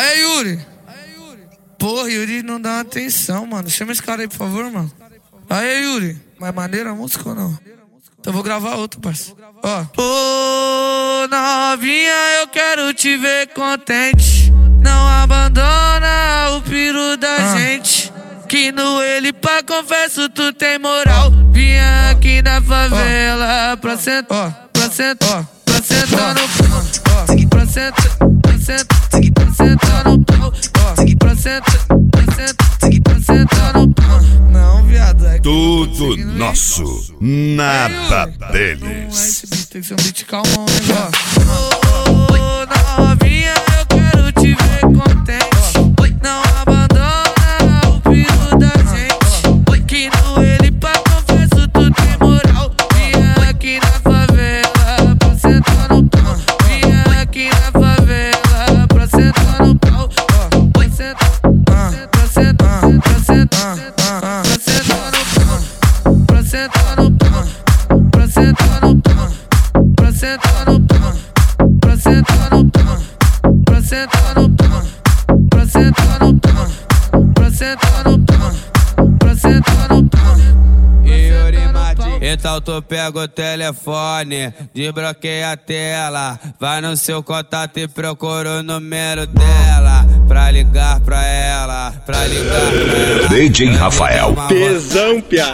Aí, Yuri. Porra, Yuri não dá atenção, mano. Chama esse cara aí, por favor, mano. Aí, Yuri. Mas maneira a música ou não? Então vou gravar outro, parceiro. Ó. Ô, novinha, eu quero te ver contente. Não abandona o piru da gente. Que no ele pá, confesso, tu tem moral. Vinha aqui na favela pra sentar, pra sentar, pra sentar no pau. Pra sentar, pra sentar, pra sentar no pau. Pra sentar, pra sentar, pra sentar no pau. Não, viado, é tudo nosso, nada deles. Tem que ser um beat calmão, né? Ô, novinha, eu quero te ver contente. Não abandona o piru da gente. Que no ele pá, confesso, tu tem moral. Vinha aqui na favela pra sentar no pau. Vinha aqui na favela pra sentar no pau. Pra sentar, pra sentar, pra sentar, pra sentar no pau. Pra sentar no pau. Pra sentar no pau. Pra sentar no pau. Pra sentar no pau. Pra sentar no pau. Pra sentar no pau. Pra sentar no pau. Pra sentar no pau. Então tu pega o telefone, desbloqueia a tela, vai no seu contato e procura o número dela, pra ligar pra ela, pra ligar pra ela. DJ Rafael. Tesão, piá.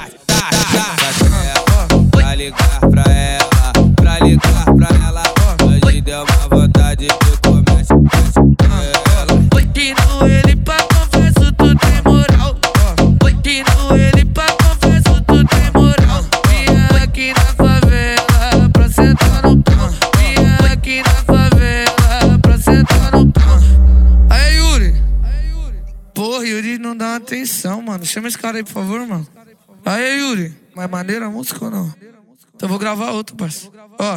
Pra ligar pra ela, pra ligar pra ela. Hoje deu uma vontade de comer ela. Que no ele pá, confesso, tu tem moral. Que no ele pá, confesso, tu tem moral. Vinha aqui na favela pra sentar no pau. Vinha aqui na favela pra sentar no pau. Aí, Yuri. Porra, Yuri não dá atenção, mano. Chama esse cara aí, por favor, mano. Aí, Yuri. Mas maneira a música ou não? Então vou gravar outro, parceiro. Ó.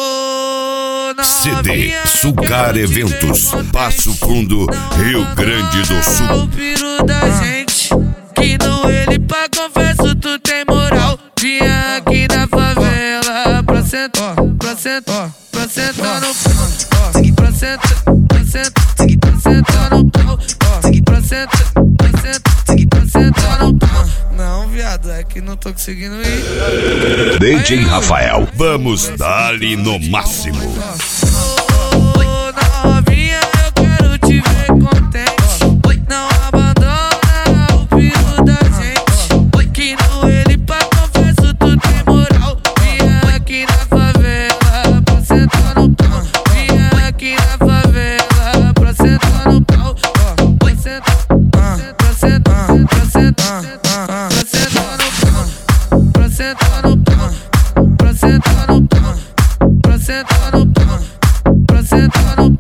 CD Sugar Eventos, Passo Fundo, Rio Grande do Sul. O piru da gente. Que no ele pá, confesso, tu tem moral. Vinha aqui na favela pra sentar, pra sentar, pra sentar no pau. Pra sentar, pra sentar, pra sentar no pau. Pra sentar, pra sentar, pra sentar no pau. Não, viado, é que não tô conseguindo ir. DJ Rafael, vamos dar-lhe no máximo. Ô, novinha, eu quero te ver contente. Não abandona o piru da gente. Que no ele pá, confesso, tu tem moral. Vinha aqui na favela pra sentar no pau. Vinha aqui na favela pra sentar no pau. Pra sentar, pra sentar, pra sentar, pra sentar no pau. Pra sentar no pau. Pra sentar no pau. Pra sentar no pau. Pra sentar no